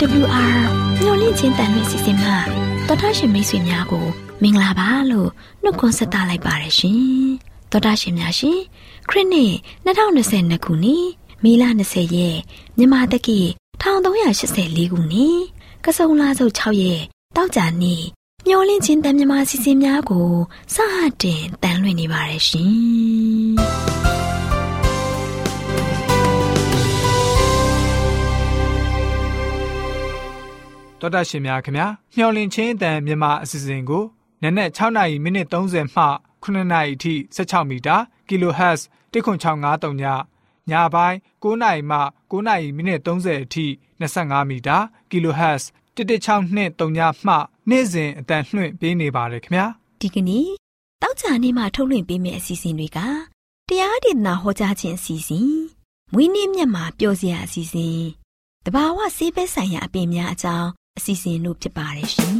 AWR ညိုလင့်ချင်းတန်လွင့်စီစဉ်မှာတော်တာရှင်မိတ်ဆွေများကိုမင်္ဂလာပါလို့နှုတ်ခွန်းဆက်သလိုက်ပါရရှင်တော်တာရှင်များရှင်ခရစ်နှစ်2022ခုနှစ်မေလ20ရက်မြန်မာတက္ကီ1384ခုနှစ်ကစုံလဆုပ်6ရက်တောက်ကြနေ့ညိုလင့်ချင်းတန်မြန်မာစီစဉ်များကိုစတင်တန်လွင့်နေပါရရှင်တော်တာရှင်များခင်ဗျာမျှော်လင့်ခြင်းအတန်မြန်မာအစီအစဉ်ကိုနက်နက်6နာရီမိနစ်30မှ9နာရီအထိ16မီတာ kHz 10653ညညပိုင်း9နာရီမှ9နာရီမိနစ်30အထိ25မီတာ kHz 11623ညမှနေ့စဉ်အတန်လွှင့်ပေးနေပါတယ်ခင်ဗျာဒီကနေ့တောက်ကြနေ့မှာထုတ်လွှင့်ပေးမယ့်အစီအစဉ်တွေကတရားဒေသနာဟောကြားခြင်းအစီအစဉ်မွေးနေ့မြတ်မှာပျော်စရာအစီအစဉ်တဘာဝဆေးဘက်ဆိုင်ရာအပင်များအကြောင်းအစီအစဉ်တို့ဖြစ်ပါတယ်ရှင်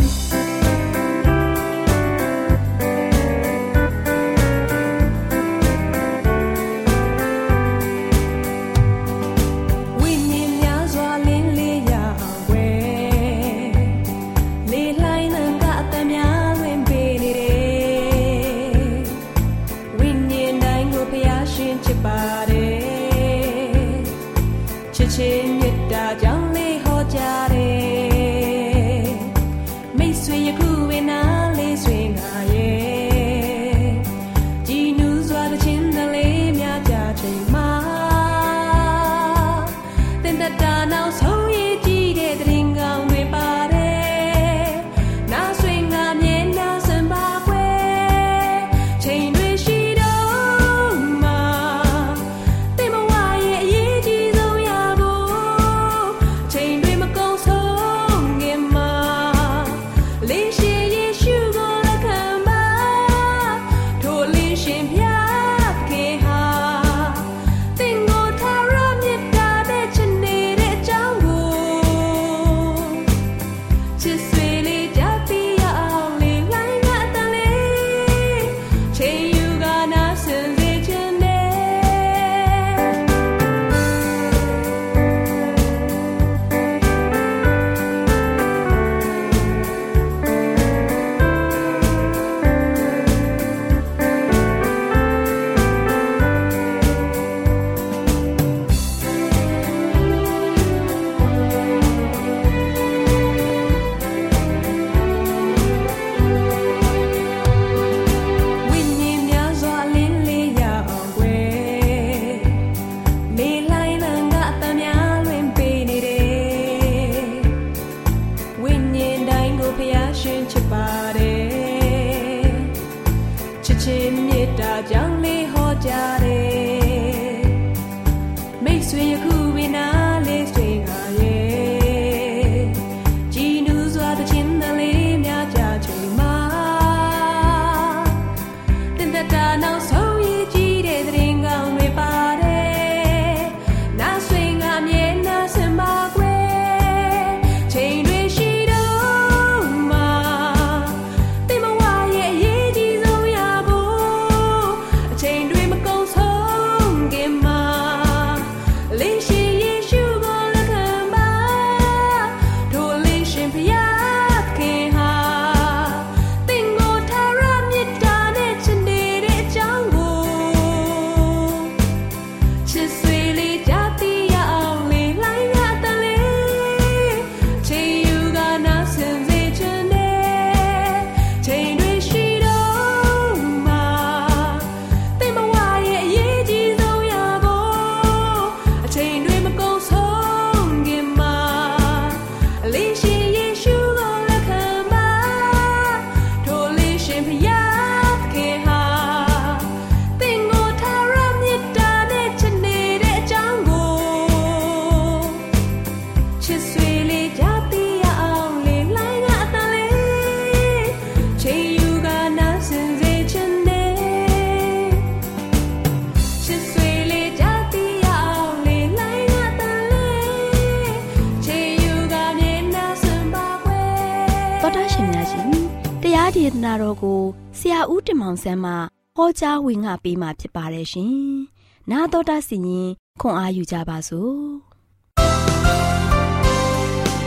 တရားဒေသနာတော်ကိုဆရာဦးတင်မောင်ဆန်းမှဟောကြားဝင်ငါပေးมาဖြစ်ပါတယ်ရှင်။နာတော်တာစီရင်ခွန်အားယူကြပါစို့။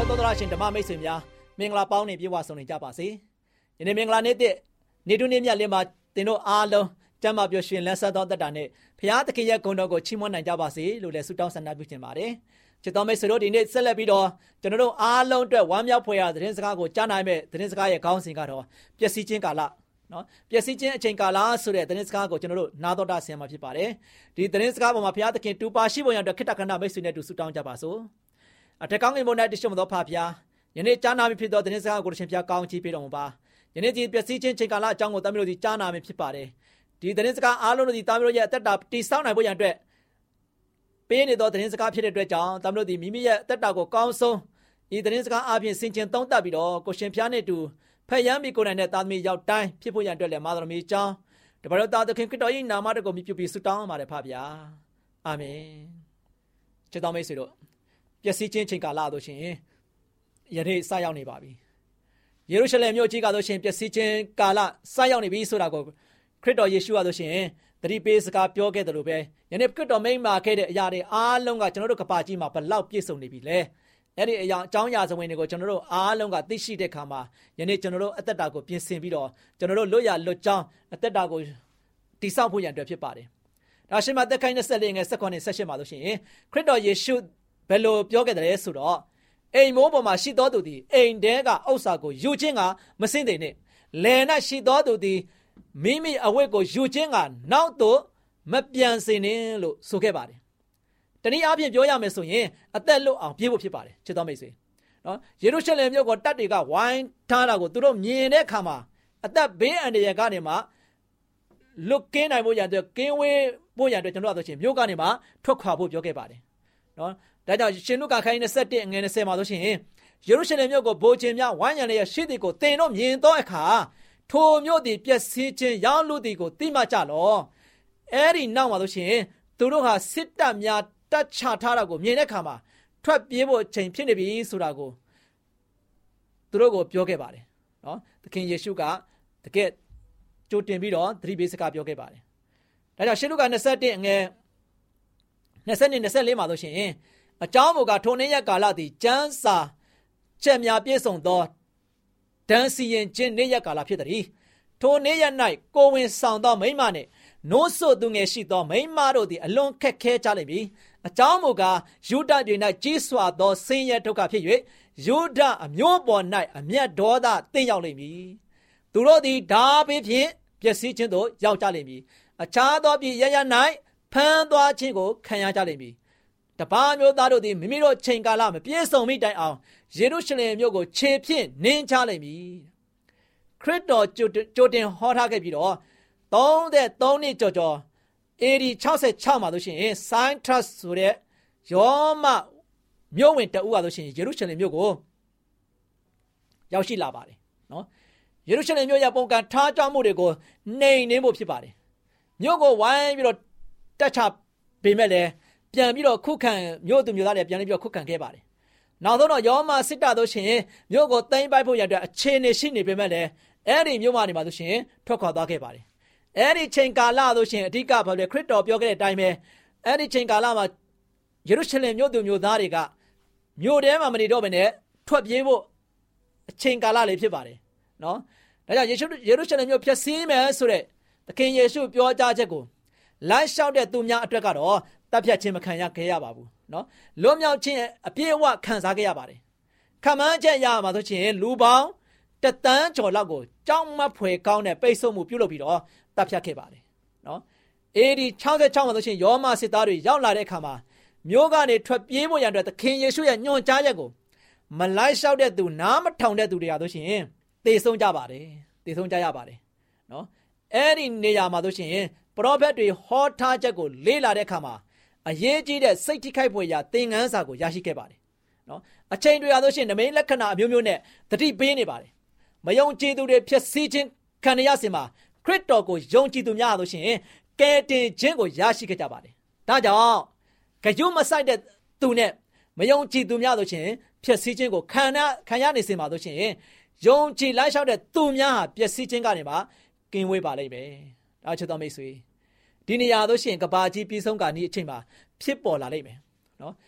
သောတရှင်ဓမ္မမိတ်ဆွေများမင်္ဂလာပေါင်းနဲ့ပြေဝဆုံနေကြပါစေ။ယနေ့မင်္ဂလာနေ့တဲ့နေ့တွင်းနေ့မြတ်လေးမှာသင်တို့အားလုံးကျမ်းမာပျော်ရွှင်လန်းဆန်းသောသက်တာနဲ့ဘုရားသခင်ရဲ့ဂုဏ်တော်ကိုချီးမွမ်းနိုင်ကြပါစေလို့လည်းဆုတောင်းဆန္ဒပြုချင်ပါတယ်။ချစ်တော်မိတ်ဆွေတို့ဒီနေ့ဆက်လက်ပြီးတော့ကျွန်တော်တို့အားလုံးအတွက်ဝမ်းမြောက်ဖွယ်ရာသတင်းစကားကိုကြားနိုင်မဲ့သတင်းစကားရဲ့ခေါင်းစဉ်ကတော့ပျက်စီးခြင်းကာလနော်ပျက်စီးခြင်းအချိန်ကာလဆိုတဲ့သတင်းစကားကိုကျွန်တော်တို့နားတော်တာဆင်မှာဖြစ်ပါတယ်။ဒီသတင်းစကားပေါ်မှာဘုရားသခင်တူပါရှိဖို့ရန်အတွက်ခိတ္တခဏမိတ်ဆွေနဲ့တူဆုတောင်းကြပါစို့။အထက်ကောင်းကင်ဘုံ၌တရှိမသောဖဖျားယနေ့ကြားနာမဖြစ်သောသတင်းစကားကိုရှင်ဖျားကောင်းချီးပေးတော်မူပါ။ယနေ့ဒီပျက်စီးခြင်းချိန်ကာလအကြောင်းကိုတမန်တော်ဒီကြားနာမဖြစ်ပါတယ်။ဒီသတင်းစကားအားလုံးတို့ဒီတမန်တော်ရဲ့အသက်တာတည်ဆောက်နိုင်ဖို့ရန်အတွက်ပေးနေသောသတင်းစကားဖြစ်တဲ့အတွက်ကြောင့်တမန်တော်ဒီမိမိရဲ့အသက်တာကိုကောင်းဆုံးဒီသတင်းစကားအပြင်ဆင်ခြင်သုံးသပ်ပြီးတော့ကိုရှင်ဖျားနဲ့တူဖျက်မိကိုယ်တိုင်နဲ့သားသမီးရောက်တိုင်းဖြစ်ဖို့ရန်အတွက်လည်းမာတော်မီအကြောင်းတပါတော်သားသခင်ခရစ်တော်၏နာမတော်ကိုမြှုပ်ပြီးဆုတောင်းပါတယ်ဖဖျား။အာမင်။ချစ်တော်မိတ်ဆွေတို့ပျက်စီးခြင်းချိန်ကာလတို့ရှင်ယနေ့စရောက်နေပါပြီ။ယေရုရှလင်မြို့ကြီးကတော့ရှင်ပျက်စီးခြင်းကာလစရောက်နေပြီဆိုတာကိုခရစ်တော်ယေရှုကတော့ရှင်သတိပေးစကားပြောခဲ့တယ်လို့ပဲယနေ့ခရစ်တော်မိန့်မာခဲ့တဲ့အရာတွေအားလုံးကကျွန်တော်တို့ကပါကြီးမှာဘလောက်ပြည့်စုံနေပြီလဲ။အဲ့ဒီအကြောင်းအရာဇဝင်တွေကိုကျွန်တော်တို့အားလုံးကသိရှိတဲ့အခါမှာယနေ့ကျွန်တော်တို့အသက်တာကိုပြင်ဆင်ပြီးတော့ကျွန်တော်တို့လွတ်ရလွတ်ကြောင်းအသက်တာကိုတည်ဆောက်ဖို့ရန်အတွက်ဖြစ်ပါတယ်။ဒါရှင်မသက်ခိုင်း24ငယ်18မှာလို့ရှိရင်ခရစ်တော်ယေရှုဘယ်လိုပြောခဲ့တယ်ဆိုတော့အိမ်မိုးပေါ်မှာရှိတော်သူသည်အိမ်တဲကဥစ္စာကိုယူခြင်းကမစင့်တယ်နဲ့လယ်၌ရှိတော်သူသည်မိမိအဝတ်ကိုယူခြင်းကနောက်သို့မပြန်စေနှင့်လို့ဆိုခဲ့ပါတယ်။တနည်းအားဖြင့်ပြောရမယ်ဆိုရင်အသက်လွတ်အောင်ပြေးဖို့ဖြစ်ပါတယ်ချစ်တော်မိတ်ဆွေနော်ယေရုရှလင်မြို့ကိုတပ်တွေကဝိုင်းထားတာကိုသူတို့မြင်တဲ့အခါမှာအသက်ဘေးအန္တရာယ်ကနေမှလွတ်ကင်းနိုင်ဖို့ရန်အတွက်ကင်းဝေးဖို့ရန်အတွက်ကျွန်တော်တို့ဆိုရှင်မြို့ကနေမှထွက်ခွာဖို့ပြောခဲ့ပါတယ်နော်ဒါကြောင့်ရှင်လုကာခန်းကြီး21ငယ်20မှာဆိုရှင်ယေရုရှလင်မြို့ကိုဗိုလ်ခြေများဝိုင်းရံလျက်ရှိသည်ကိုသင်တို့မြင်သောအခါထိုမြို့သည်ပျက်စီးခြင်းရောက်လူသည်ကိုသိမှကြလောအဲ့ဒီနောက်မှာဆိုရှင်သူတို့ဟာစစ်တပ်များတပ်ချထားတာကိုမြင်တဲ့အခါမှာထွက်ပြေးဖို့အချိန်ဖြစ်နေပြီဆိုတာကိုသူတို့ကိုပြောခဲ့ပါတယ်နော်သခင်ယေရှုကတကယ်ကြိုတင်ပြီးတော့သတိပေးစကားပြောခဲ့ပါတယ်ဒါကြောင့်ရှင်လုကာ21ငယ်24မှာဆိုရှင်အကြောင်းမူကားထိုနေ့ရက်ကာလသည်ကျမ်းစာချက်များပြည့်စုံသောဒန်စီရင်ခြင်းနေ့ရက်ကာလဖြစ်သည်ထိုနေ့ရက်၌ကိုဝင်ဆောင်သောမိန်းမနှင့်နိုးစို့သူငယ်ရှိသောမိန်းမတို့သည်အလွန်ခက်ခဲကြလိမ့်မည်အကြောင်းမူကားယူဒတွေ၌ကြီးစွာသောဆင်းရဲဒုက္ခဖြစ်၍ယူဒအမျိုးပေါ်၌အမျက်ဒေါသတင်ရောက်လိမ့်မည်သူတို့သည်ဓာဘေးဖြင့်ပျက်စီးခြင်းသို့ရောက်ကြလိမ့်မည်အခြားသောပြည်ရရ၌ဖမ်းသွားခြင်းကိုခံရကြလိမ့်မည်တပါးမျိုးသားတို့သည်မိမိတို့ချိန်ကာလမပြည့်စုံမိတိုင်အောင်ယေရုရှလင်မြို့ကိုခြေဖြင့်နင်းချလိမ့်မည်ခရစ်တော်ကြိုတင်ဟောထားခဲ့ပြီးတော့33နှစ်ကျော်AD 66မှာဆိုရှင်ဆိုင်းထရပ်ဆိုတဲ့ယောမမြို့ဝင်တအုပ်ကဆိုရှင်ယေရုရှလင်မြို့ကိုရောက်ရှိလာပါတယ်နော်ယေရုရှလင်မြို့ရဲ့ပုံကံထားကြောင်းမှုတွေကိုနှိမ်နှင်းဖို့ဖြစ်ပါတယ်မြို့ကိုဝိုင်းပြီးတော့တက်ချပေမဲ့လည်းပြန်ပြီးတော့ခုခံမြို့သူမြို့သားတွေပြန်ပြီးတော့ခုခံခဲ့ပါတယ်နောက်ဆုံးတော့ယောမစစ်တပ်တို့ရှင်မြို့ကိုသိမ်းပိုက်ဖို့ရတဲ့အခြေအနေရှိနေပေမဲ့လည်းအဲ့ဒီမြို့မှာနေမှာဆိုရှင်ထွက်ခွာသွားခဲ့ပါတယ်အဲ့ဒီချိန်ကာလဆိုရှင်အဓိကဘာလဲခရစ်တော်ပြောခဲ့တဲ့အတိုင်းပဲအဲ့ဒီချိန်ကာလမှာယေရုရှလင်မြို့သူမြို့သားတွေကမြို့ထဲမှာမနေတော့ဘဲနဲ့ထွက်ပြေးဖို့အချိန်ကာလလေးဖြစ်ပါတယ်နော်ဒါကြောင့်ယေရုရှလင်မြို့ဖျက်ဆီးမယ်ဆိုတဲ့သခင်ယေရှုပြောကြားချက်ကိုလမ်းလျှောက်တဲ့သူများအတွက်ကတော့တပ်ဖြတ်ခြင်းမခံရခဲ့ရပါဘူးနော်လွတ်မြောက်ခြင်းအပြည့်အဝခံစားခဲ့ရပါတယ်ခံမှန်းချက်ရမှာဆိုရှင်လူပေါင်း1 သန်းကျော်လောက်ကိုကြောက်မက်ဖွယ်ကောင်းတဲ့ပိတ်ဆို့မှုပြုလုပ်ပြီးတော့တပ်ဖြတ်ခဲ့ပါတယ်နော်AD 66မှာဆိုရှင်ယောမစစ်သားတွေရောက်လာတဲ့အခါမှာမြို့ကနေထွက်ပြေးဖို့ရန်အတွက်သခင်ယေရှုရဲ့ညွှန်ကြားချက်ကိုမလိုက်လျှောက်တဲ့သူနားမထောင်တဲ့သူတွေဟာဆိုရှင်သေဆုံးကြပါတယ်သေဆုံးကြရပါတယ်နော်အဲ့ဒီနေရာမှာဆိုရှင်ပရောဖက်တွေဟောထားချက်ကိုလေ့လာတဲ့အခါမှာအရေးကြီးတဲ့စိတ်ထိခိုက်ဖွယ်ရာသင်ခန်းစာကိုရရှိခဲ့ပါတယ်နော်အချိန်တွေဟာဆိုရှင်နမိတ်လက္ခဏာအမျိုးမျိုးနဲ့တတိပေးနေပါတယ်မယုံကြည်သူတွေဖြစ်စီခြင်းခံရစင်မှာခရစ်တော်ကိုယုံကြည်သူများဆိုရှင်ကယ်တင်ခြင်းကိုရရှိခဲ့ကြပါတယ်ဒါကြောင့်ဂယုမဆိုင်တဲ့သူနဲ့မယုံကြည်သူများဆိုရှင်ဖြစ်စီခြင်းကိုခံရနေစင်မှာဆိုရှင်ယုံကြည်လိုက်လျှောက်တဲ့သူများဟာပျက်စီးခြင်းကနေမှကင်းဝေးပါလိမ့်မယ်ဒါချစ်တော်မိတ်ဆွေဒီနေရာဆိုရှင်ကဘာကြီးပြီးဆုံးကနေ့အချိန်မှာဖြစ်ပေါ်လာလိမ့်မယ်နော်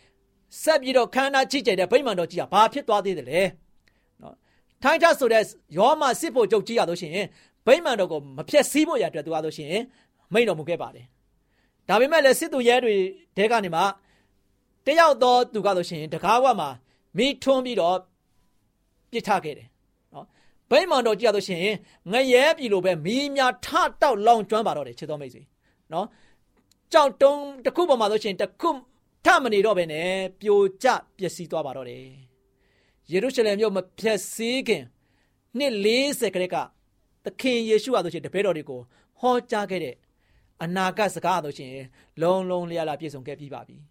ဆက်ပြီးတော့ခန္ဓာကြီးကျယ်တဲ့ဗိမာန်တော်ကြီးကဘာဖြစ်သွားသေးတယ်လဲနော်ထိုင်းထဆိုတဲ့ယောမစစ်ဖို့ချုပ်ကြီးရလို့ရှိရင်ဗိမာန်တော်ကိုမဖျက်ဆီးဖို့ရအတွက်သူရလို့ရှိရင်မိန့်တော်မူခဲ့ပါတယ်ဒါပေမဲ့လည်းစစ်သူရဲတွေတဲကနေမှတယောက်တော့သူကလို့ရှိရင်တကားဝတ်မှာမိထွန်းပြီးတော့ပြစ်ထခဲ့တယ်နော်ဗိမာန်တော်ကြီးရလို့ရှိရင်ငရဲပြီလို့ပဲမိများထတောက်လောင်ကျွမ်းပါတော့တယ်ချစ်တော်မိတ်ဆွေနော်ကြောက်တုံးတစ်ခုပေါ်မှာလို့ရှိရင်တစ်ခုထမနေတော့ပဲနဲ့ပြိုကျပျက်စီးသွားပါတော့တယ်ယေရုရှလင်မြို့မဖျက်ဆီးခင်နှစ်40ခရက်ကသခင်ယေရှုဟာဆိုရှင်တပည့်တော်တွေကိုဟောကြားခဲ့တဲ့အနာဂတ်စကားဆိုရှင်လုံးလုံးလျားလာပြည့်စုံခဲ့ပြီးပါပြီ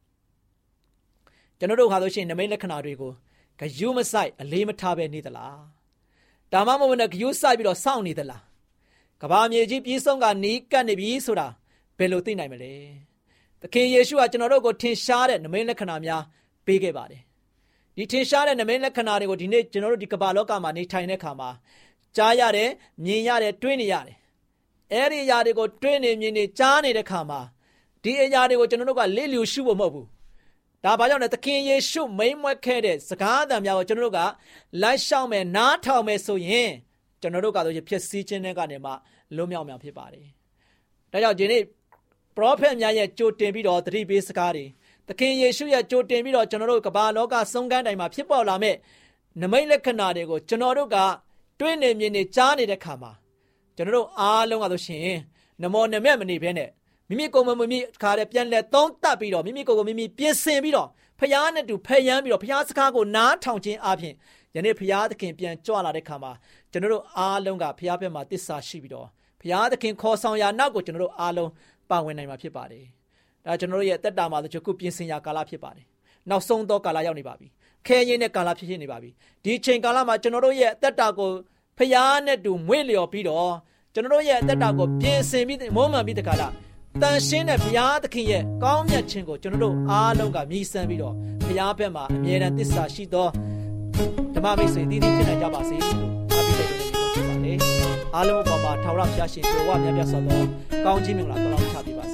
ကျွန်တော်တို့ဟာဆိုရှင်နမိတ်လက္ခဏာတွေကိုဂယုမဆိုင်အလေးမထားပဲနေသလားဒါမှမဟုတ်လည်းဂယုဆိုင်ပြီးတော့စောင့်နေသလားကဘာမြေကြီးပြေးဆုံးကနီးကပ်နေပြီဆိုတာဘယ်လိုသိနိုင်မလဲသခင်ယေရှုဟာကျွန်တော်တို့ကိုထင်ရှားတဲ့နမိတ်လက္ခဏာများပေးခဲ့ပါတယ်ဒီထင်ရှားတဲ့နမိတ်လက္ခဏာတွေကိုဒီနေ့ကျွန်တော်တို့ဒီကမ္ဘာလောကမှာနေထိုင်တဲ့အခါမှာကြားရတယ်မြင်ရတယ်တွေးနေရတယ်အဲ့ဒီအရာတွေကိုတွေးနေမြင်နေကြားနေတဲ့အခါမှာဒီအရာတွေကိုကျွန်တော်တို့ကလစ်လျူရှုဖို့မဟုတ်ဘူးဒါဘာကြောင့်လဲသခင်ယေရှုမိန့်မွက်ခဲ့တဲ့စကားအသံများကိုကျွန်တော်တို့ကလိုက်ရှောက်မယ်နားထောင်မယ်ဆိုရင်ကျွန်တော်တို့ကတော့ဖြစ်စည်းခြင်းတွေကနေမှလွတ်မြောက်မှာဖြစ်ပါတယ်ဒါကြောင့်ဒီနေ့ပရောဖက်များရဲ့ကြိုတင်ပြီးတော့သတိပေးစကားတွေသခင်ယေရှုရဲ့ကြိုတင်ပြီးတော့ကျွန်တော်တို့ကမ္ဘာလောကဆုံးခန်းတိုင်မှာဖြစ်ပေါ်လာမဲ့နမိတ်လက္ခဏာတွေကိုကျွန်တော်တို့ကတွေးနေမြင်နေကြားနေတဲ့ခါမှာကျွန်တော်တို့အားလုံးကဆိုရှင်နမောနမဲ့မနေဘဲနဲ့မိမိကိုယ်မိမိခါတဲ့ပြန်လဲသုံးသပ်ပြီးတော့မိမိကိုယ်ကိုမိမိပြင်ဆင်ပြီးတော့ဖျားနဲ့တူဖယမ်းပြီးတော့ဖျားစကားကိုနားထောင်ခြင်းအပြင်ယနေ့ဖျားသခင်ပြန်ကြွလာတဲ့ခါမှာကျွန်တော်တို့အားလုံးကဖျားဘက်မှာတစ္ဆာရှိပြီးတော့ဖျားသခင်ခေါ်ဆောင်ရာနောက်ကိုကျွန်တော်တို့အားလုံးပါဝင်နိုင်မှာဖြစ်ပါတယ်ဒါကျွန်တော်တို့ရဲ့တက်တာမှာဆိုခုပြင်ဆင်ရာကာလဖြစ်ပါတယ်နောက်ဆုံးသောကာလရောက်နေပါပြီခဲရင်တဲ့ကာလဖြစ်နေပါပြီဒီချိန်ကာလမှာကျွန်တော်တို့ရဲ့တက်တာကိုဖျားနဲ့တူမွေ့လျော်ပြီးတော့ကျွန်တော်တို့ရဲ့တက်တာကိုပြင်ဆင်ပြီးမုန်းမှန်ပြီးတခါလားတန်ရှင်းတဲ့ဘုရားသခင်ရဲ့ကောင်းမြတ်ခြင်းကိုကျွန်တော်တို့အားလုံးကမြည်ဆန်းပြီးတော့ဘုရားဘက်မှာအမြဲတမ်းသစ္စာရှိသောဓမ္မမိတ်ဆွေတည်တည်ဖြစ်နိုင်ကြပါစေလို့အားပေးတဲ့ကျွန်တော်တို့ဖြစ်ပါလေအားလုံးပေါ်မှာထာဝရဘုရားရှင်ကိုဝမြတ်ပြတ်စွာသောကောင်းခြင်းမင်္ဂလာတော်ချပေးပါစေ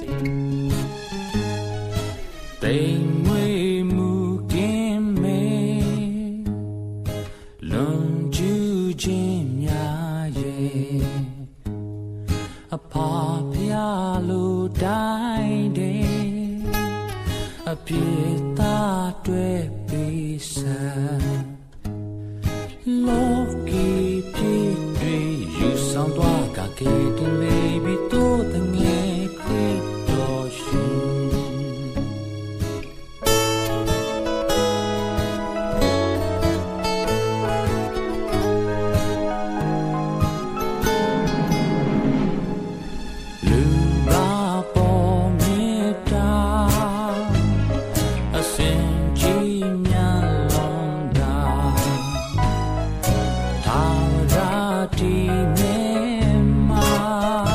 တိမ်မွေမူကင်းမေလွန်ကျူးခြင်းများရဲ့အဖာဖျားလိုတိုင်းတဲ့အပြေသားတွေ့ပြီးစံလောကီပြေတွေယူဆောင်သွားကကေတလေးပြီးတော့တငယ်ခရစ်တော်ရှင်ဒီနေ့မှာ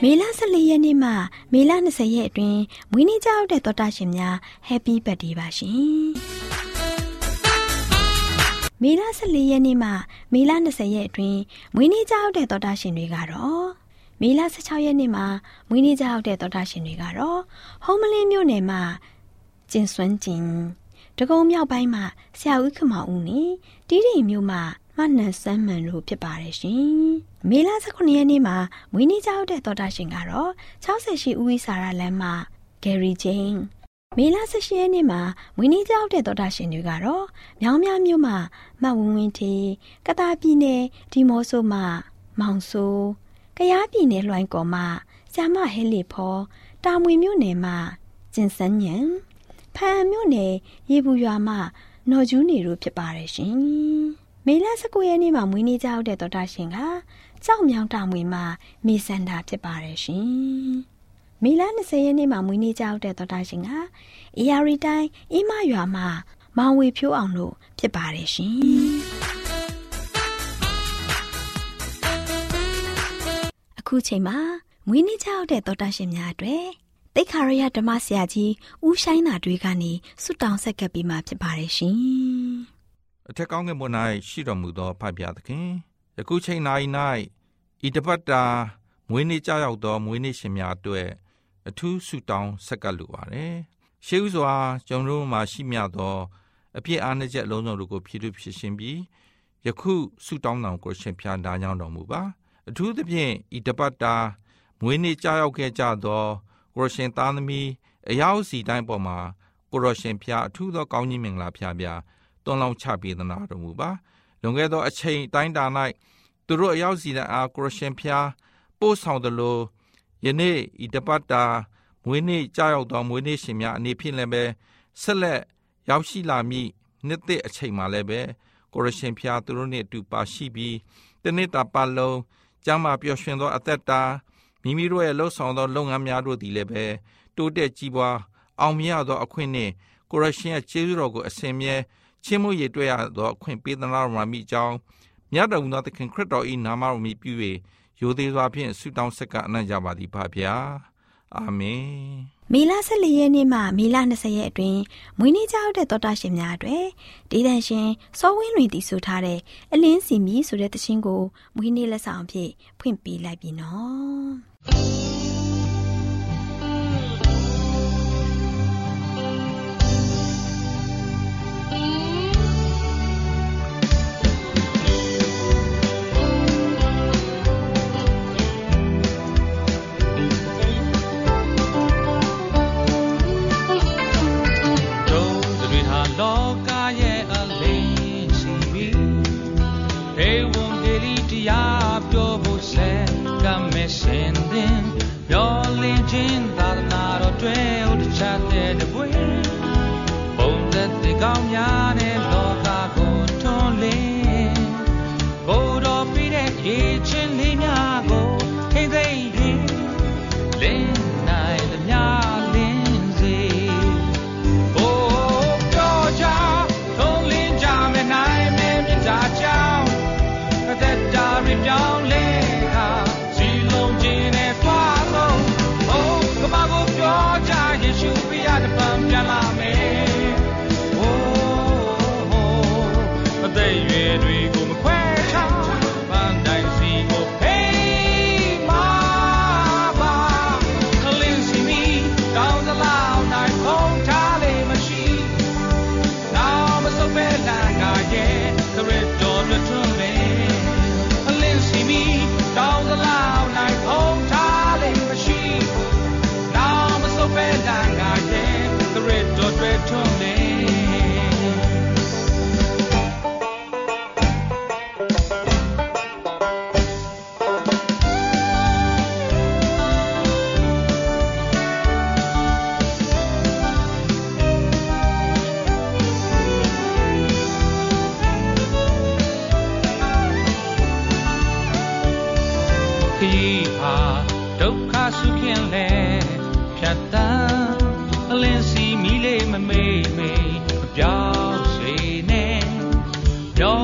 မေလ14ရက်နေ့မှမေလ20ရက်အတွင်းမွေးနေ့ကြောက်တဲ့သောတာရှင်များ Happy Birthday ပါရှင်မေလ14ရက်နေ့မှမေလ20ရက်အတွင်းမွေးနေ့ကြောက်တဲ့သောတာရှင်တွေကတော့မေလ16ရက်နေ့မှာမွေးနေ့ကြောက်တဲ့သောတာရှင်တွေကတော့ဟုံးမလင်းမြို့နယ်မှာကျင်စွန်းကျင်တကုံမြောက်ပိုင်းမှာဆရာဦးခမောင်ဦးနဲ့တီးတိမ်မြို့မှာမနန်စမ်းမှန်တို့ဖြစ်ပါတယ်ရှင်မေလ19ရက်နေ့မှာမွေးနေ့ကြောက်တဲ့သောတာရှင်ကတော့68ဦးဝိစာရလမ်းမှာဂယ်ရီဂျိန်းမေလ18ရက်နေ့မှာမွေးနေ့ကြောက်တဲ့သောတာရှင်တွေကတော့မြောင်းမြမြို့မှာမတ်ဝင်းဝင်းတီကတားပြည်နယ်ဒီမော့ဆိုမှာမောင်ဆိုးကယားပြည်နယ်လွိုင်းကော်မှာဆာမဟဲလီဖော်တာမွေမြို့နယ်မှာကျင်စန်းညံဖန်မြို့နယ်ရေဘူးရွာမှာနော်ကျူးနေတို့ဖြစ်ပါတယ်ရှင်မေလ19ရက်နေ့မှာမွေးနေ့ကြောက်တဲ့သောတာရှင်ကကြောက်မြောင်တာမွေမှာမေစန္ဒာဖြစ်ပါတယ်ရှင်မေလ20ရက်နေ့မှာမွေးနေ့ကြောက်တဲ့သောတာရှင်ကအေယာရီတိုင်းအင်းမရွာမှာမောင်ဝေဖြိုးအောင်တို့ဖြစ်ပါတယ်ရှင်အခုချိန်မှာမွေးနေ့ကြောက်တဲ့သောတာရှင်များအတွက်သိက္ခာရယဓမ္မဆရာကြီးဦးဆိုင်သာတွေကနေဆုတောင်းဆက်ကပ်ပြီးမှဖြစ်ပါတယ်ရှင်အထက်ကောင်းကင်ဘုံ၌ရှိတော်မူသောဖခင်သခင်ယခုချိန်၌ဤတပတ်တာမွေးနေ့ကြောက်သောမွေးနေ့ရှင်များအတွက်အထူးဆုတောင်းဆက်ကပ်လိုပါတယ်ရှေးဥစွာကျွန်တော်တို့မှာရှိမြသောအပြစ်အားနည်းချက်အလုံးစုံတို့ကိုဖြည့်ရှင်းပြီးယခုဆုတောင်းတော်ကိုရှင်ဖျားနာကြောင်းတော်မူပါအထူးသဖြင့်ဤတပတ်တာမွေးနေ့ကြောက်ခဲ့ကြသောကိုရရှင်သားသမီးအယောက်စီတိုင်းပေါ်မှာကိုရရှင်ဖျားအထူးသောကောင်းကြီးမင်္ဂလာဖျားတွန်းလောင်းချပေးသနာတော်မူပါလွန်ခဲ့သောအချိန်တိုင်းတာ၌သူတို့အယောက်စီတိုင်းအားကိုရရှင်ဖျားပို့ဆောင်သလိုယနေ့ဤတပတ်တာမွေးနေ့ကြောက်သောမွေးနေ့ရှင်များအနေဖြင့်လည်းပဲဆက်လက်ရောက်ရှိလာမည့်နှစ်သက်အချိန်မှာလည်းပဲကိုရရှင်ဖျားသူတို့နှင့်အတူပါရှိပြီးတနေ့တာပတ်လုံးကျမ်းမာပျော်ရွှင်သောအသက်တာမိမိတို့ရဲ့လှုပ်ဆောင်သောလုပ်ငန်းများတို့သည်လည်းပဲတိုးတက်ကြီးပွားအောင်မြတ်သောအခွင့်နှင့်ကိုရရှင်ရဲ့ကျေးဇူးတော်ကိုအစဉ်မြဲချင်းမှုရတွေ့ရသောအခွင့်ပေးသနာတော်မှာမိကြောင်းမြတ်တော်မူသောသခင်ခရစ်တော်၏နာမတော်မြည်ပြု၍ရိုသေစွာဖြင့်ဆုတောင်းဆက်ကပ်အနံ့ကြပါသည်ပါဗျာအာမင်မေလ14ရက်နေ့မှမေလ20ရက်အတွင်းမွေးနေ့ကြောက်တဲ့သောတာရှင်များအတွက်ဒေသရှင်စောဝင်းလွင်တည်ဆိုထားတဲ့အလင်းစီမီဆိုတဲ့သင်းကိုမွေးနေ့လက်ဆောင်အဖြစ်ဖွင့်ပေးလိုက်ပြီနော်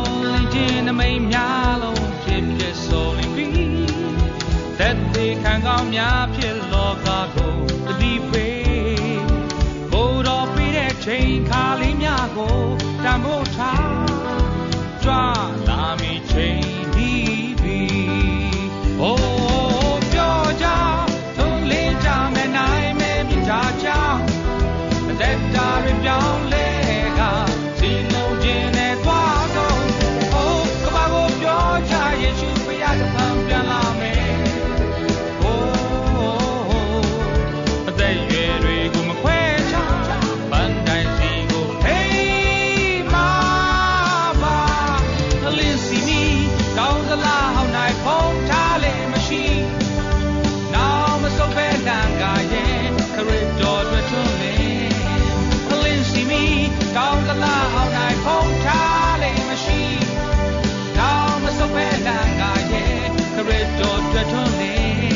ခံကောကြောင့်များဖြစ်လောကကိုတတိပေးဘိုးတော်ပေးတဲ့ချိန်ခါလေးများကိုတန်ဖိုးထားကြွလာမိချိန်ဒီပြီโอ้ပြောကြသုံးလေးကြမယ်နိုင်မယ်မြကြကြသက်တာရပြောင်းလဲကစီလုံးခြင်းနဲ့သွားကုန်โอ้ကဘာကိုပြောကြယေရှုဖခင်တဖန်ပြန်လာမယ်โอ้အသက်ရွယ်တွေကိုမခွဲခြားပန်းတိုင်းစီကိုဟေးမာပါလင်းစီမီတောင်းသလားဟောင်းနိုင်ဖုံးထားလေမရှိနောက်မစုံပဲလန်ကရဲ့ခရစ်တော်တွေ့ထွန်းလေလင်းစီမီတောင်းသလားဟောင်းနိုင်ဖုံးထားလေမရှိနောက်မစုံပဲလန်ကရဲ့ခရစ်တော်တွေ့ထွန်းလေ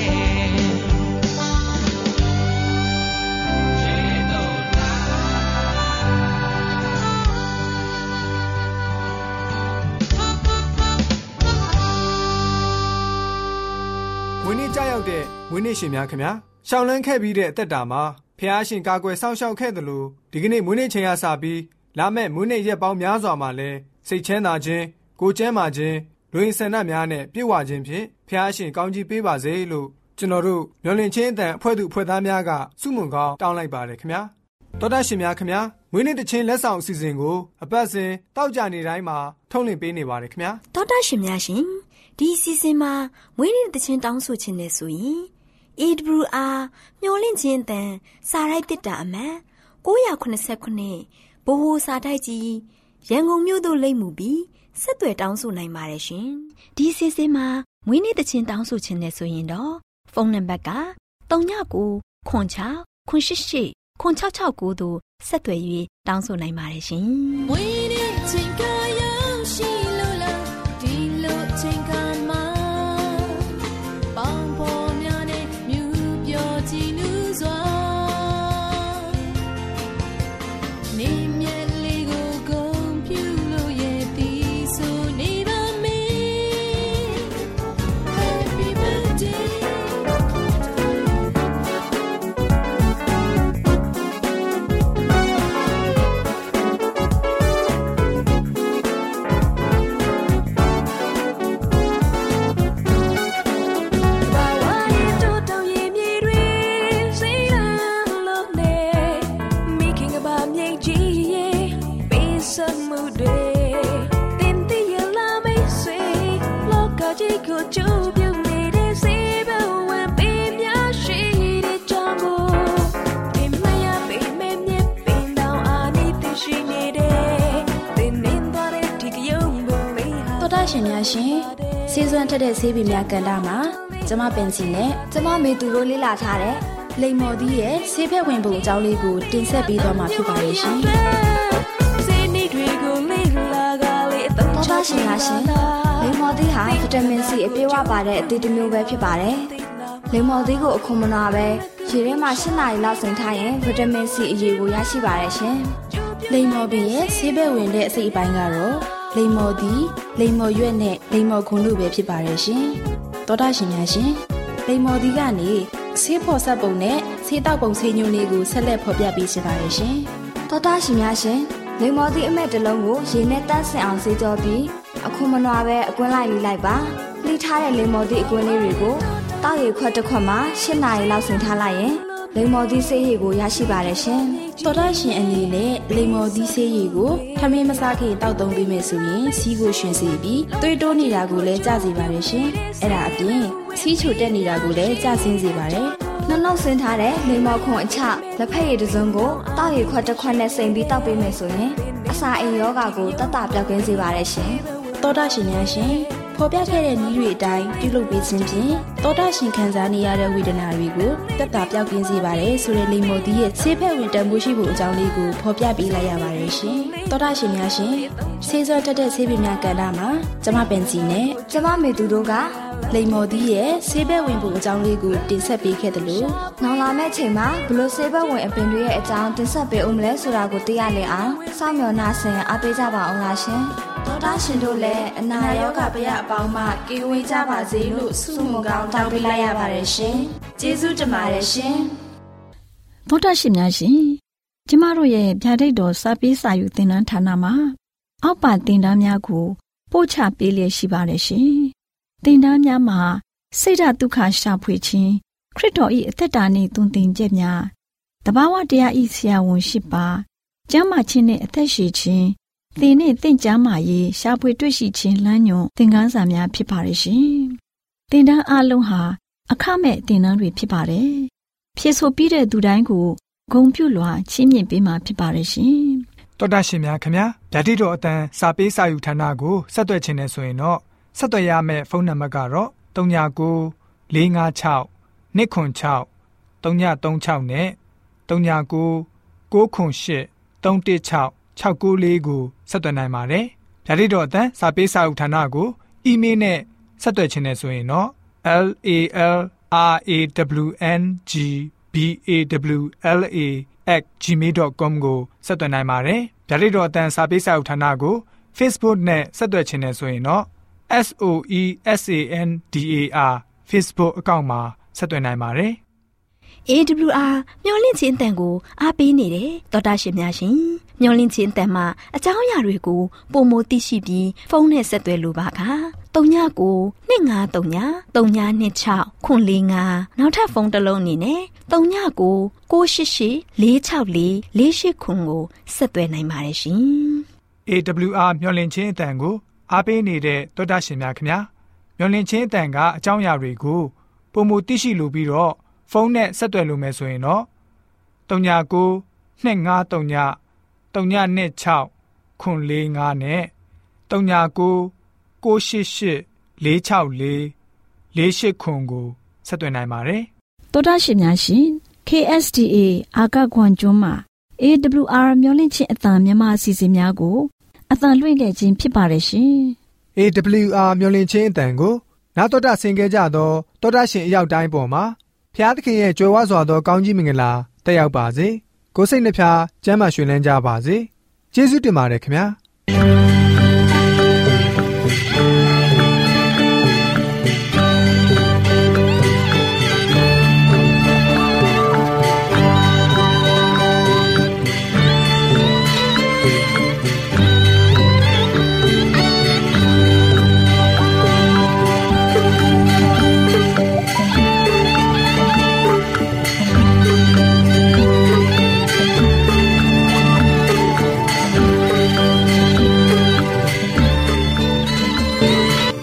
ဝင်းနေ့ကြောက်ရောက်တဲ့ဝင်းနေ့ရှင်များခင်ဗျာရှောင်းလန်းခဲ့ပြီးတဲ့အသက်တာမှာဖျားရှင်ကာကွယ်စောင့်ရှောက်ခဲ့တယ်လို့ဒီကနေ့မွေးနေ့ချိန်ရစပြီးလာမဲ့မွေးနေ့ရက်ပေါင်းများစွာမှာလဲစိတ်ချမ်းသာခြင်းကိုယ်ကျန်းမာခြင်းလူရင်းဆန္ဒများနဲ့ပြည့်ဝခြင်းဖြင့်ဖျားရှင်ကောင်းကြီးပေးပါစေလို့ကျွန်တော်တို့မျော်လင့်ခြင်းအတန်အဖွဲ့သူအဖွဲ့သားများကဆုမွန်ကောင်းတောင်းလိုက်ပါတယ်ခင်ဗျာတော်တာရှင်များခင်ဗျာမွေးနေ့တခြင်းလက်ဆောင်အစီအစဉ်ကိုအပတ်စဉ်တောက်ကြနေတိုင်းမှာထုတ်လွှင့်ပေးနေပါတယ်ခင်ဗျာတော်တာရှင်များရှင်ဒီအစီအစဉ်မှာမွေးနေ့တခြင်းတောင်းဆိုခြင်းနဲ့ဆိုရင် AWR မျော်လင့်ခြင်းတန်စာရိုက်တစ်တာအမှန်989ဘိုဟိုစာတိုက်ကြီးရန်ကုန်မြို့သို့လိမ့်မှုပြီးဆက်သွယ်တောင်းဆိုနိုင်ပါတယ်ရှင်ဒီအစီအစဉ်မှာမွေးနေ့တခြင်းတောင်းဆိုခြင်းနဲ့ဆိုရင်တော့ဖုန်းနံပါတ်က3996888669တို့ဆက်သွယ်၍တောင်းဆိုနိုင်ပါတယ်ရှင်မွေးနေ့ချင်းကရောက်ရှိလို့လားဒီလိုချင်းကမှာပေါင်းပေါ်များနဲ့မြူပျော်ကြည်နူးစွာနေမြက်လေးကိုဂုဏ်ပြုလို့ရဲ့ဒီဆိုနေပါမေ Happy birthday ရှင်များရှင်စေစွမ်းထက်တဲ့ဆေးပင်များကဏ္ဍမှာကျမပင်စီနဲ့ကျမမေသူတို့လေ့လာထားတဲ့လိမ္မော်သီးရဲ့ဆေးဖက်ဝင်ပုံအကြောင်းလေးကိုတင်ဆက်ပေးသွားမှာဖြစ်ပါရဲ့ရှင်တော်တာရှင်များရှင်လိမ္မော်သီးဟာဗီတာမင်စီအပြည့်အဝပါတဲ့အသီးတစ်မျိုးပဲဖြစ်ပါတယ်လိမ္မော်သီးကိုအခုမနာပဲရေထဲမှာ8နာရီလောက်စိမ်ထားရင်ဗီတာမင်စီအရည်ကိုရရှိပါတယ်ရှင်လိမ္မော်ပင်ရဲ့ဆေးဖက်ဝင်တဲ့အစိတ်အပိုင်းကတော့လိမ္မော်သီးလိမ္မော်ရွက်နဲ့လိမ္မော်ခွန်တို့ပဲဖြစ်ပါတယ်ရှင်သောတာရှင်များရှင်လိမ္မော်သီးကနေဆေးဖော်ဆက်ပုံနဲ့ဆေးတောက်ပုံဆေးညွှန်းလေးကိုဆက်လက်ဖော်ပြပေးရှင်ပါတယ်ရှင်သောတာရှင်များရှင်လိမ္မော်သီးအမက်တစ်လုံးကိုရေနဲ့တန့်စင်အောင်ဆေးကြောပြီးအခုမနွားပဲအကွင်းလိုက်လိုက်ပါလှီးထားတဲ့လိမ္မော်သီးအကွင်းလေးတွေကိုတောက်ရခွက်တစ်ခွက်မှာ8နာရီလောက်ဆင်ထားလိုက်ရင်လိမ္မော်သီးဆေးရည်ကိုရရှိပါတယ်ရှင်သောတာရှင်အနေနဲ့လိမ္မော်သီးဆေးရည်ကိုထမင်းမစားခင်တောက်သုံးပေးမယ်ဆိုရင်စီးကိုရှင်စေပြီးသွေးတိုးနေတာကိုလည်းကျစေပါတယ်ရှင်အဲ့ဒါအပြင်စီးချိုတက်နေတာကိုလည်းကျဆင်းစေပါတယ်နှလုံးဆင်းထားတဲ့လိမ္မော်ခွန်အချလက်ဖက်ရည်တစ်စုံကိုတောက်ရခွက်တစ်ခွက်နဲ့စိမ်ပြီးတောက်ပေးမယ်ဆိုရင်အစာအိမ်ယောဂါကိုတတ်တာပြောက်ကင်းစေပါတယ်ရှင်သောတာရှင်များရှင်ဖော်ပြခဲ့တဲ့နည်းတွေအတိုင်းပြုလုပ်ပေးခြင်းဖြင့်သောတာရှင်ခံစားနေရတဲ့ဝေဒနာတွေကိုတက်တာပြောက်ကင်းစေပါတယ်ဆိုတဲ့လိမ္မော်သီးရဲ့ဆေးဖက်ဝင်တန်ဖိုးရှိဖို့အကြောင်းလေးကိုဖော်ပြပေးလိုက်ရပါတယ်ရှင်သောတာရှင်များရှင်ဆေးစွမ်းတက်တဲ့ဆေးပင်များကဏ္ဍမှာကျမပင်စီနဲ့ကျမမေသူတို့ကလိမ္မော်သီးရဲ့ဆေးဖက်ဝင်ဖို့အကြောင်းလေးကိုတင်ဆက်ပေးခဲ့တယ်လို့နောက်လာမယ့်ချိန်မှာဘလို့ဆေးဖက်ဝင်အပင်တွေရဲ့အကြောင်းတင်ဆက်ပေးဦးမလဲဆိုတာကိုသိရလင်အောင်စောင့်မျှော်နှားဆင်အားပေးကြပါအောင်လားရှင်ဒေါက်တာရှင်တို့လည်းအနာရောဂါဗျအပေါင်းမှကင်းဝေးကြပါစေလို့ဆုမွန်ကောင်းတောင်းပေးလိုက်ရပါတယ်ရှင်ကျေးဇူးတင်ပါတယ်ရှင်ဒေါက်တာရှင်များရှင်ကျမတို့ရဲ့ဗျာဒိတ်တော်စာပေးစာယူသင်တန်းဌာနမှာအောက်ပါသင်တန်းများကိုပို့ချပေးလျက်ရှိပါတယ်ရှင်သင်တန်းများမှာစိတ်ဓာတ်ဒုက္ခရှာဖွေခြင်းခရစ်တော်၏အသက်တာနှင့်သွန်သင်ချက်များတဘာဝတရား၏ဆရာဝန်ရှိပါကျမ်းမာခြင်းနှင့်အသက်ရှည်ခြင်းသင်နှင့်သင်ကျမ်းမာရေးရှာဖွေတွေ့ရှိခြင်းလမ်းညွှန်သင်ခန်းစာများဖြစ်ပါရဲ့ရှင်သင်တန်းအလုံးဟာအခမဲ့သင်တန်းတွေဖြစ်ပါတယ်ဖြည့်ဆို့ပြီးတဲ့သူတိုင်းကိုဂုဏ်ပြုလွှာချီးမြှင့်ပေးမှာဖြစ်ပါရဲ့ရှင်တော်တာရှင်များခင်ဗျာဗျာဒိတ်တော်အတန်းစာပေးစာယူဌာနကိုဆက်သွယ်ခြင်းနဲ့ဆိုရင်တော့ဆက်သွယ်ရမယ့်ဖုန်းနံပါတ်ကတော့39 656 296 336နဲ့39 98 316 694ကိုဆက်သွင်းနိုင်ပါတယ်။ဗျာဒိတ်တော်အတန်းစာပေးစာဥထာဏာကိုအီးမေးလ်နဲ့ဆက်သွယ်ခြင်းနဲ့ဆိုရင်တော့ LALRAWNGBAWLA@gmail.com ကိုဆက်သွင်းနိုင်ပါတယ်။ဗျာဒိတ်တော်အတန်းစာပေးစာဥထာဏာကို Facebook နဲ့ဆက်သွယ်ခြင်းနဲ့ဆိုရင်တော့ SOESANDAR Facebook အကောင့်မှာဆက်သွင်းနိုင်ပါတယ်။ AWR မျော်လင့်ခြင်းအတန်ကိုအားပေးနေတယ်တော်တာရှင်များရှင်မျော်လင့်ခြင်းအတန်မှာအကြောင်းအရာတွေကိုပုံမသိရှိပြီးဖုန်းနဲ့ဆက်သွယ်လိုပါက39 253 3926 445နောက်ထပ်ဖုန်းတစ်လုံးအနေနဲ့39 688 464 489ကိုဆက်သွယ်နိုင်ပါတယ်ရှင် AWR မျော်လင့်ခြင်းအတန်ကိုအားပေးနေတဲ့တော်တာရှင်များခင်ဗျာမျော်လင့်ခြင်းအတန်ကအကြောင်းအရာတွေကိုပုံမသိရှိလိုပြီးတော့ဖုန်းနဲ့ဆက်သွယ်လို့မယ်ဆိုရင်တော့39 253 326 445နဲ့39 688 464 489ကိုဆက်သွင်းနိုင်ပါတယ်။တော်တာရှင်များရှင် KSTA အာကခွန်ကျွန်းမှာ AWR မျိုးလင့်ချင်းအတန်မြန်မာအစီအစဉ်များကိုအတန်လွှင့်ခဲ့ခြင်းဖြစ်ပါတယ်ရှင်။ AWR မျိုးလင့်ချင်းအတန်ကိုနားတော်တာဆင် gay ကြတော့တော်တာရှင်အရောက်တိုင်းပေါ်မှာဖျားသခင်ရဲ့ကြွယ်ဝစွာသောကောင်းကြီးမင်္ဂလာတက်ရောက်ပါစေကိုယ်စိတ်နှဖျားကျမ်းမာရွှင်လန်းကြပါစေကျေးဇူးတင်ပါတယ်ခင်ဗျာ